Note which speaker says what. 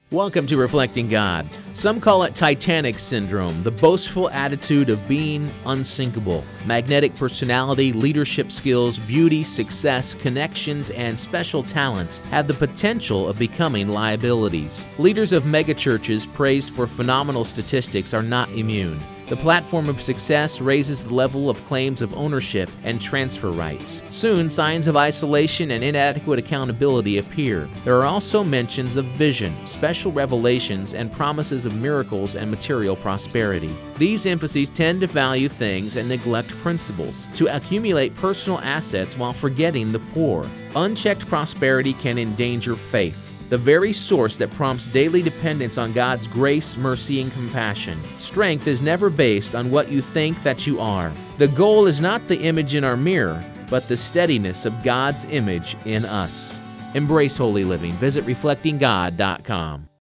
Speaker 1: Welcome to Reflecting God. Some call it Titanic Syndrome, the boastful attitude of being unsinkable. Magnetic personality, leadership skills, beauty, success, connections, and special talents have the potential of becoming liabilities. Leaders of megachurches praised for phenomenal statistics are not immune. The platform of success raises the level of claims of ownership and transfer rights. Soon, signs of isolation and inadequate accountability appear. There are also mentions of vision, special revelations, and promises of miracles and material prosperity. These emphases tend to value things and neglect principles, to accumulate personal assets while forgetting the poor. Unchecked prosperity can endanger faith, the very source that prompts daily dependence on God's grace, mercy, and compassion. Strength is never based on what you think that you are. The goal is not the image in our mirror, but the steadiness of God's image in us. Embrace holy living. Visit reflectinggod.com.